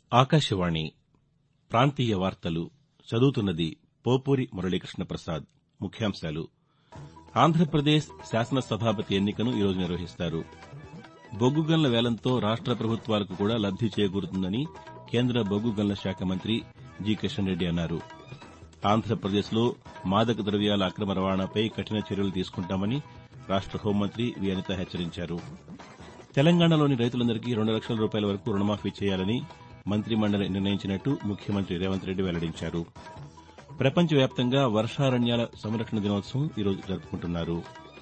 ఆకాశవాణి ప్రాంతీయ వార్తలు చదువుతున్నది పోపూరి మురళీకృష్ణ ప్రసాద్. ముఖ్యాంశాలు. ఆంధ్రప్రదేశ్ శాసనసభాపతి ఎన్నికను ఈరోజు నిర్వహిస్తారు. బొగ్గు గనుల వేలంతో రాష్ట ప్రభుత్వాలకు కూడా లబ్ది చేకూరుతుందని కేంద్ర బొగ్గు గనుల శాఖ మంత్రి జి. కిషన్ రెడ్డి అన్నారు. ఆంధ్రప్రదేశ్లో మాదక ద్రవ్యాల అక్రమ రవాణాపై కఠిన చర్యలు తీసుకుంటామని రాష్ట హోంమంత్రి వి. అనిత హెచ్చరించారు. తెలంగాణలోని రైతులందరికీ 2 లక్షల రూపాయల వరకు రుణమాఫీ చేయాలని మంత్రిమండలి నిర్ణయించినట్టు ముఖ్యమంత్రి రేవంత్ రెడ్డి వెల్లడించారు. ప్రపంచవ్యాప్తంగా వర్షారణ్యాల సంరక్షణ దినోత్సవం ఈరోజు జరుపుకుంటున్నారు.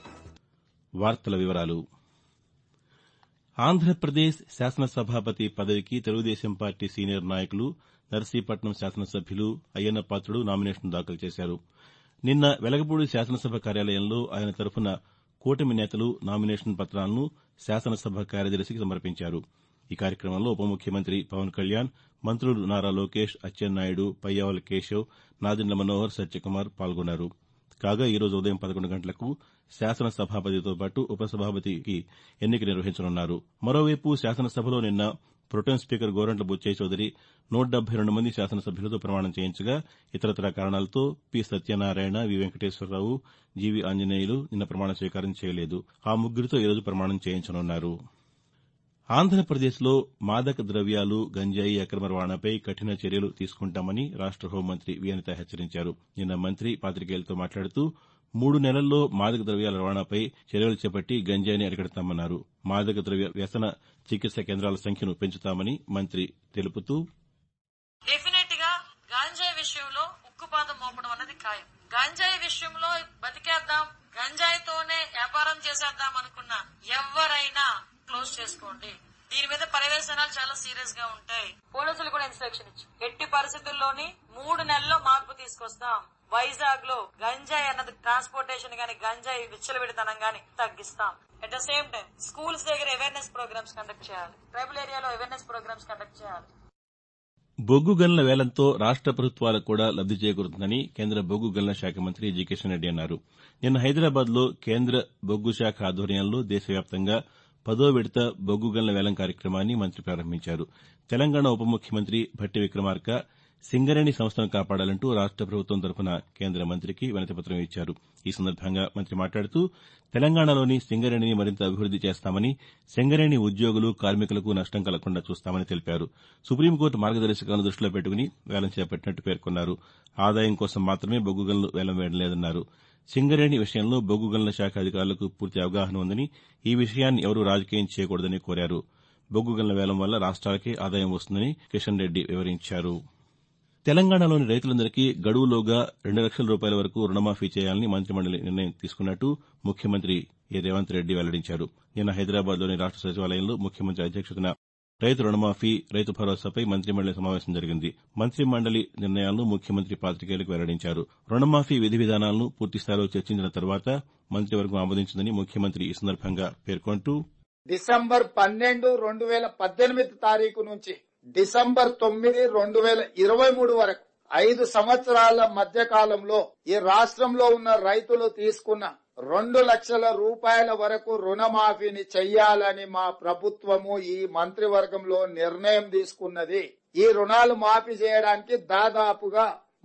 ఆంధ్రప్రదేశ్ శాసనసభాపతి పదవికి తెలుగుదేశం పార్టీ సీనియర్ నాయకులు నర్సీపట్నం శాసనసభ్యులు అయ్యన్న పాత్రుడు నామినేషన్ దాఖలు చేశారు. నిన్న వెలగపూడి శాసనసభ కార్యాలయంలో ఆయన తరఫున కూటమి నేతలు నామినేషన్ పత్రాలను శాసనసభ కార్యదర్శికి సమర్పించారు. ఈ కార్యక్రమంలో ఉప ముఖ్యమంత్రి పవన్ కళ్యాణ్, మంత్రులు నారా లోకేష్, అచ్చెన్నాయుడు, పయ్యావుల కేశవ్, నాదెండ్ల మనోహర్, సత్యకుమార్ పాల్గొన్నారు. కాగా ఈరోజు ఉదయం 11 గంటలకు శాసనసభాపతితో పాటు ఉపసభాపతికి ఎన్నిక నిర్వహించనున్నారు. మరోవైపు శాసనసభలో నిన్న ప్రొటెం స్పీకర్ గోరంట్ల బుచ్చయ్య చౌదరి 172 మంది శాసనసభ్యులతో ప్రమాణం చేయించగా ఇతరత్రా కారణాలతో P. Satyanarayana, V. Venkateswararao, GV Anjaneyulu నిన్న ప్రమాణ స్వీకారం చేయలేదు. ఆ ముగ్గురితో ఈరోజు ప్రమాణం చేయించనున్నారు. ఆంధ్రప్రదేశ్లో మాదక ద్రవ్యాలు, గంజాయి అక్రమ రవాణాపై కఠిన చర్యలు తీసుకుంటామని రాష్ట హోంమంత్రి వి. అనిత హెచ్చరించారు. నిన్న మంత్రి పాతికేయులతో మాట్లాడుతూ 3 నెలల్లో మాదక ద్రవ్యాల రవాణాపై చర్యలు చేపట్టి గంజాయిని అరికడతామన్నారు. మాదక ద్రవ్య వ్యసన చికిత్స కేంద్రాల సంఖ్యను పెంచుతామని మంత్రి తెలుపుతూ, డెఫినెట్ గా గాంజాయి విషయంలో ఉక్కుపాదం మోపడం అన్నది ఖాయం. గాంజాయి విషయంలో బతికేద్దాం, గంజాయితోనే వ్యాపారం చేసేద్దాం అనుకున్న ఎవరైనా క్లోజ్ చేసుకోండి. దీని మీద పర్యవేక్షణాలు చాలా సీరియస్ గా ఉంటాయి. పోలీసులు కూడా ఇన్స్ట్రక్షన్ ఇచ్చి ఎట్టి పరిస్థితుల్లోని 3 నెలల్లో మార్పు తీసుకొస్తాం. వైజాగ్ లో గంజాయి అన్నది ట్రాన్స్పోర్టేషన్ గాని, గంజాయి విచ్చలవిడితనం గాని తగ్గిస్తాం. At the same time schools దగ్గర అవేర్నెస్ ప్రోగ్రామ్స్ కండక్ట్ చేయాలి. ట్రైబల్ ఏరియాలో అవేర్నెస్ ప్రోగ్రామ్స్ కండక్ట్ చేయాలి. బొగ్గు గనుల వేలంతో రాష్ట ప్రభుత్వాలకు కూడా లబ్ది చేకూరుతుందని కేంద్ర బొగ్గు గనుల శాఖ మంత్రి జి. కిషన్ రెడ్డి అన్నారు. నిన్న హైదరాబాద్లో కేంద్ర బొగ్గు శాఖ ఆధ్వర్యంలో దేశవ్యాప్తంగా 10వ విడత బొగ్గు గనుల వేలం కార్యక్రమాన్ని మంత్రి ప్రారంభించారు. తెలంగాణ ఉప ముఖ్యమంత్రి భట్టి విక్రమార్క సింగరేణి సంస్థను కాపాడాలంటూ రాష్ట ప్రభుత్వం తరఫున కేంద్ర మంత్రికి వినతిపత్రం ఇచ్చారు. ఈ సందర్భంగా మంత్రి మాట్లాడుతూ తెలంగాణలోని సింగరేణిని మరింత అభివృద్ది చేస్తామని, సింగరేణి ఉద్యోగులు, కార్మికులకు నష్టం కలగకుండా చూస్తామని తెలిపారు. సుప్రీంకోర్టు మార్గదర్శకాలను దృష్టిలో పెట్టుకుని వేలం చేపట్టినట్టు పేర్కొన్నారు. ఆదాయం కోసం మాత్రమే బొగ్గు గనులు వేలం వేయడం లేదన్నారు. సింగరేణి విషయంలో బొగ్గు గనుల శాఖ అధికారులకు పూర్తి అవగాహన ఉందని, ఈ విషయాన్ని ఎవరూ రాజకీయం చేయకూడదని కోరారు. బొగ్గు గనుల వేలం వల్ల రాష్ట్రాలకే ఆదాయం వస్తుందని కిషన్ రెడ్డి వివరించారు. తెలంగాణలోని రైతులందరికీ గడువులోగా 2 లక్షల రూపాయల వరకు రుణమాఫీ చేయాలని మంత్రిమండలి నిర్ణయం తీసుకున్నట్టు ముఖ్యమంత్రి రేవంత్ రెడ్డి వెల్లడించారు. నిన్న హైదరాబాద్లోని రాష్ట సచివాలయంలో ముఖ్యమంత్రి అధ్యక్షతన రైతు రుణమాఫీ, రైతు భరోసాపై మంత్రిమండలి సమావేశం జరిగింది. మంత్రిమండలి నిర్ణయాలను ముఖ్యమంత్రి పాతికేయులకు వెల్లడించారు. రుణమాఫీ విధి విధానాలను పూర్తిస్థాయిలో చర్చించిన తర్వాత మంత్రివర్గం ఆమోదించిందని ముఖ్యమంత్రి ఈ సందర్భంగా పేర్కొంటూ, డిసెంబర్ 12, 2018 తారీఖు నుంచి డిసెంబర్ 9, 2023 వరకు 5 సంవత్సరాల మధ్య కాలంలో ఈ రాష్ట్రంలో ఉన్న రైతులు తీసుకున్న 2 లక్షల రూపాయల వరకు రుణమాఫీని చెయ్యాలని మా ప్రభుత్వము ఈ మంత్రివర్గంలో నిర్ణయం తీసుకున్నది. ఈ రుణాలు మాఫీ చేయడానికి దాదాపుగా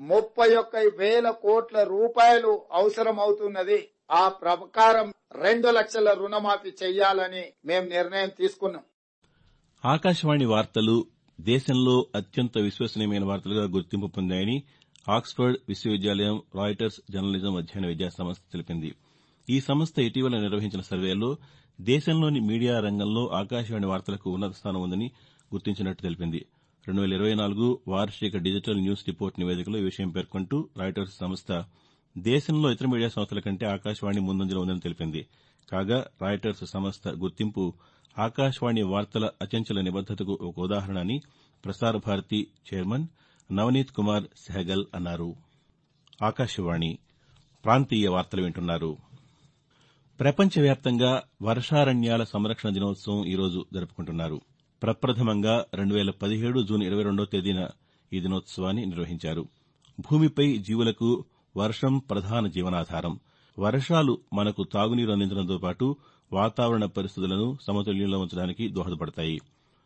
31,000 కోట్ల రూపాయలు అవసరమవుతున్నది. ఆ ప్రకారం 2 లక్షల రుణమాఫీ చెయ్యాలని మేము నిర్ణయం తీసుకున్నాం. ఆకాశవాణి వార్తలు దేశంలో అత్యంత విశ్వసనీయమైన వార్తలుగా గుర్తింపు పొందాయని ఆక్స్ఫర్డ్ విశ్వవిద్యాలయం రాయిటర్స్ జర్నలిజం అధ్యయన విద్యా సంస్థ తెలిపింది. ఈ సంస్థ ఇటీవల నిర్వహించిన సర్వేలో దేశంలోని మీడియా రంగంలో ఆకాశవాణి వార్తలకు ఉన్నత స్థానం ఉందని గుర్తించినట్టు తెలిపింది. 2024 వార్షిక డిజిటల్ న్యూస్ రిపోర్ట్ నివేదికలో ఈ విషయం పేర్కొంటూ రాయిటర్స్ సంస్థ దేశంలో ఇతర మీడియా సంస్థల కంటే ఆకాశవాణి ముందంజలో ఉందని తెలిపింది. కాగా రాయిటర్స్ సంస్థ గుర్తింపు ఆకాశవాణి వార్తల అచంచల నిబద్దతకు ఒక ఉదాహరణ అని ప్రసార భారతి చైర్మన్ నవనీత్ కుమార్ సెహగల్ అన్నారు. ఆకాశవాణి ప్రాంతీయ వార్తలు వింటున్నారు. ప్రపంచవ్యాప్తంగా వర్షారణ్యాల సంరక్షణ దినోత్సవం ఈరోజు జరుపుకుంటున్నారు. ప్రప్రథమంగా 2017 జూన్ 22వ తేదీన ఈ దినోత్సవాన్ని నిర్వహించారు. భూమిపై జీవులకు వర్షం ప్రధాన జీవనాధారం. వర్షాలు మనకు తాగునీరు అందించడంతో పాటు వాతావరణ పరిస్థితులను సమతుల్యంలో ఉంచడానికి దోహదపడతాయి.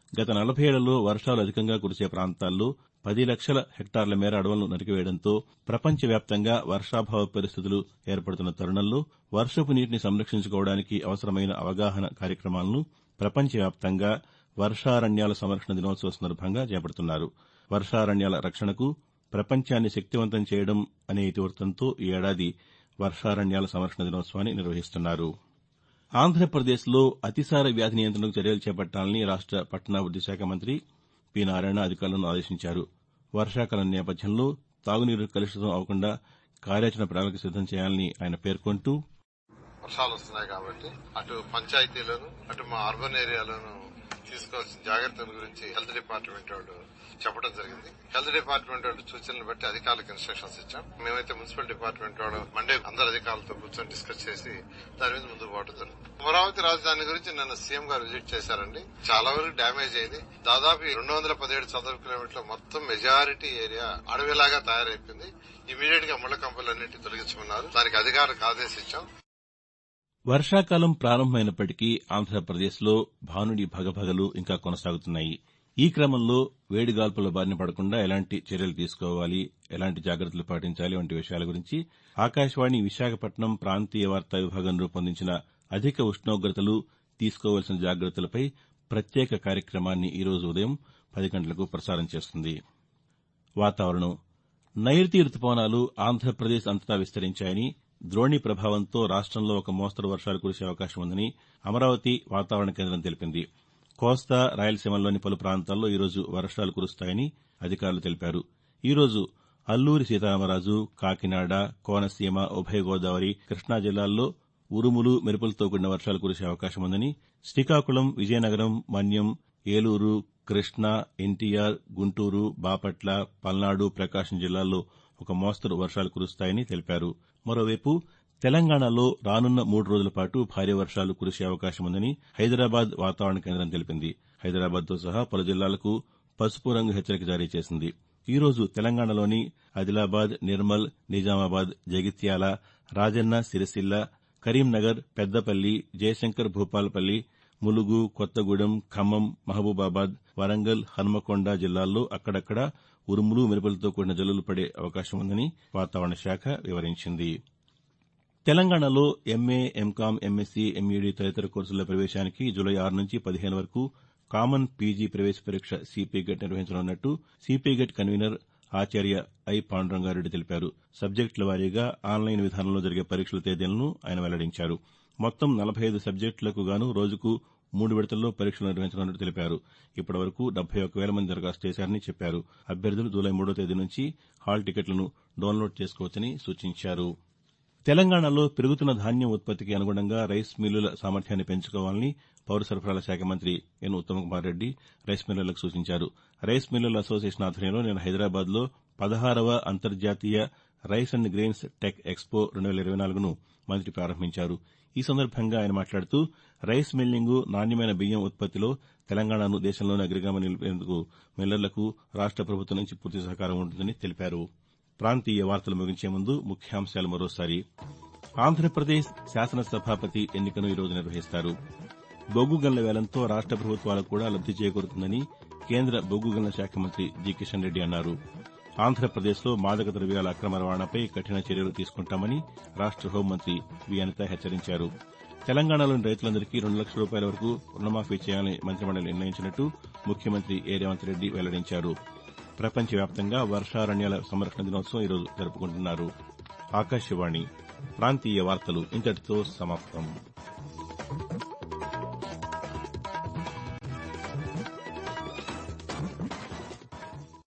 గత 40 ఏళ్లలో వర్షాలు అధికంగా కురిసే ప్రాంతాల్లో 10 లక్షల హెక్టార్ల మేర అడవులను నరికివేయడంతో ప్రపంచవ్యాప్తంగా వర్షాభావ పరిస్థితులు ఏర్పడుతున్న తరుణంలో వర్షపు నీటిని సంరక్షించుకోవడానికి అవసరమైన అవగాహన కార్యక్రమాలను ప్రపంచవ్యాప్తంగా వర్షారణ్యాల సంరక్షణ దినోత్సవం సందర్భంగా చేపడుతున్నారు. వర్షారణ్యాల రక్షణకు ప్రపంచాన్ని శక్తివంతం చేయడం అనే ఇతివృత్తంతో ఈ ఏడాది వర్షారణ్యాల సంరక్షణ దినోత్సవాన్ని నిర్వహిస్తున్నారు. ఆంధ్రప్రదేశ్లో అతిసార వ్యాధి నియంత్రణకు చర్యలు చేపట్టాలని రాష్ట పట్టణాభివృద్ది శాఖ మంత్రి పి. నారాయణ అధికారులను ఆదేశించారు. వర్షాకాలం నేపథ్యంలో తాగునీరు కలుషితం అవ్వకుండా కార్యాచరణ ప్రణాళిక సిద్దం చేయాలని ఆయన పేర్కొంటూ, వర్షాలు వస్తున్నాయి కాబట్టి అటు పంచాయతీలను అటు మా అర్బన్ ఏరియాలను తీసుకోవాల్సిన జాగ్రత్తల గురించి హెల్త్ డిపార్ట్మెంట్ వాళ్ళు చెప్పడం జరిగింది. హెల్త్ డిపార్ట్మెంట్ వాళ్ళు సూచనలు బట్టి అధికారులకు ఇన్స్ట్రక్షన్స్ ఇచ్చాం. మేమైతే మున్సిపల్ డిపార్ట్మెంట్ వాళ్ళు మండే అందరు అధికారులతో కూర్చొని డిస్కస్ చేసి దాని మీద ముందుకు పోవడం జరిగింది. అమరావతి రాజధాని గురించి నిన్న సీఎం గారు విజిట్ చేశారండి. చాలా వరకు డ్యామేజ్ అయింది. దాదాపు 217 చదరపు కిలోమీటర్ల మొత్తం మెజారిటీ ఏరియా అడవిలాగా తయారైపోయింది. ఇమీడియట్ గా ముళ్ల కంపలన్నింటినీ తొలగించమన్నారు. దానికి అధికారులకు ఆదేశించాం. వర్షాకాలం ప్రారంభమైనప్పటికీ ఆంధ్రప్రదేశ్లో భానుడి భగభగలు ఇంకా కొనసాగుతున్నాయి. ఈ క్రమంలో వేడిగాల్పుల బారిన పడకుండా ఎలాంటి చర్యలు తీసుకోవాలి, ఎలాంటి జాగ్రత్తలు పాటించాలి వంటి విషయాల గురించి ఆకాశవాణి విశాఖపట్నం ప్రాంతీయ వార్తా విభాగం రూపొందించిన అధిక ఉష్ణోగ్రతలు తీసుకోవాల్సిన జాగ్రత్తలపై ప్రత్యేక కార్యక్రమాన్ని ఈ రోజు ఉదయం 10 గంటలకు ప్రసారం చేస్తుంది. వాతావరణం. నైరుతి రుతుపవనాలు ఆంధ్రప్రదేశ్ అంతటా విస్తరించాయని, ద్రోణి ప్రభావంతో రాష్టంలో ఒక మోస్తరు వర్షాలు కురిసే అవకాశం ఉందని అమరావతి వాతావరణ కేంద్రం తెలిపింది. కోస్తా, రాయలసీమల్లోని పలు ప్రాంతాల్లో ఈరోజు వర్షాలు కురుస్తాయని అధికారులు తెలిపారు. ఈరోజు అల్లూరి సీతారామరాజు, కాకినాడ, కోనసీమ, ఉభయ గోదావరి, కృష్ణా జిల్లాల్లో ఉరుములు, మెరుపులతో కూడిన వర్షాలు కురిసే అవకాశం ఉందని, శ్రీకాకుళం, విజయనగరం, మన్యం, ఏలూరు, కృష్ణా, ఎన్టీఆర్, గుంటూరు, బాపట్ల, పల్నాడు, ప్రకాశం జిల్లాల్లో ఒక మోస్తరు వర్షాలు కురుస్తాయని తెలిపారు. మరోవైపు తెలంగాణలో రానున్న 3 రోజుల పాటు భారీ వర్షాలు కురిసే అవకాశం ఉందని హైదరాబాద్ వాతావరణ కేంద్రం తెలిపింది. హైదరాబాద్తో సహా పలు జిల్లాలకు పసుపు రంగు హెచ్చరిక జారీ చేసింది. ఈ రోజు తెలంగాణలోని ఆదిలాబాద్, నిర్మల్, నిజామాబాద్, జగిత్యాల, రాజన్న సిరిసిల్ల, కరీంనగర్, పెద్దపల్లి, జయశంకర్ భూపాలపల్లి, ములుగు, కొత్తగూడెం, ఖమ్మం, మహబూబాబాద్, వరంగల్, హన్మకొండ జిల్లాల్లో అక్కడక్కడ ఉరుములు, మెరుపులతో కూడిన జల్లులు పడే అవకాశం ఉందని వాతావరణ శాఖ వివరించింది. తెలంగాణలో ఎంఏ, ఎంకామ్, ఎంఎస్సీ, ఎంఈడీ తదితర కోర్సుల ప్రవేశానికి జూలై 6 నుంచి 15 వరకు కామన్ పీజీ ప్రవేశ పరీక్ష సిపిగెట్ నిర్వహించనున్నట్టు సిపిగెట్ కన్వీనర్ ఆచార్య ఐ. పాండురంగారెడ్డి తెలిపారు. సబ్జెక్టుల వారీగా ఆన్లైన్ విధానంలో జరిగే పరీక్షల తేదీలను ఆయన వెల్లడించారు. మొత్తం 45 సబ్జెక్టులకు గాను రోజుకు 3 విడతల్లో పరీక్షలు నిర్వహించనున్నట్టు తెలిపారు. ఇప్పటి వరకు 71,000 మంది దరఖాస్తు చేశారని చెప్పారు. అభ్యర్థులు జూలై 3వ తేదీ నుంచి హాల్ టికెట్లను డౌన్లోడ్ చేసుకోవచ్చని సూచించారు. తెలంగాణలో పెరుగుతున్న ధాన్యం ఉత్పత్తికి అనుగుణంగా రైస్ మిల్లుల సామర్థ్యాన్ని పెంచుకోవాలని పౌర సరఫరాల శాఖ మంత్రి ఎన్. ఉత్తమ్కుమార్ రెడ్డి రైస్ మిల్లర్లకు సూచించారు. రైస్ మిల్లుల అసోసియేషన్ ఆధ్వర్యంలో నిన్న హైదరాబాద్లో 16వ అంతర్జాతీయ rice and grains tech expo 2024ను మంత్రి ప్రారంభించారు. ఈ సందర్భంగా ఆయన మాట్లాడుతూ రైస్ మిల్లింగు, నాణ్యమైన బియ్యం ఉత్పత్తిలో తెలంగాణను దేశంలోనే అగ్రగామిగా నిలిపేందుకు మిల్లర్లకు రాష్ట ప్రభుత్వం నుంచి పూర్తి సహకారం ఉంటుందని తెలిపారు. ప్రాంతీయ వార్తలు ముగించే ముందు ముఖ్యాంశాలు మరోసారి. ఆంధ్రప్రదేశ్ శాసనసభాపతి ఎన్నికను ఈరోజు నిర్వహిస్తారు. బొగ్గు గనుల వేలంతో రాష్ట ప్రభుత్వాలకు కూడా లబ్ది చేకూరుతుందని కేంద్ర బొగ్గు గనుల శాఖ మంత్రి జి. కిషన్ రెడ్డి అన్నారు. ఆంధ్రప్రదేశ్లో మాదక ద్రవ్యాల అక్రమ రవాణాపై కఠిన చర్యలు తీసుకుంటామని రాష్ట హోంమంత్రి వి. అనిత హెచ్చరించారు. తెలంగాణలోని రైతులందరికీ 2 లక్షల రూపాయల వరకు రుణమాఫీ చేయాలని మంత్రిమండలి నిర్ణయించినట్టు ముఖ్యమంత్రి ఏ. రేవంత్ రెడ్డి వెల్లడించారు. ప్రపంచవ్యాప్తంగా వర్షారణ్యాల సంరక్షణ దినోత్సవం ఈరోజు జరుపుకుంటున్నారు. ఆకాశవాణి ప్రాంతీయ వార్తలు ఇంతటితో సమాప్తం.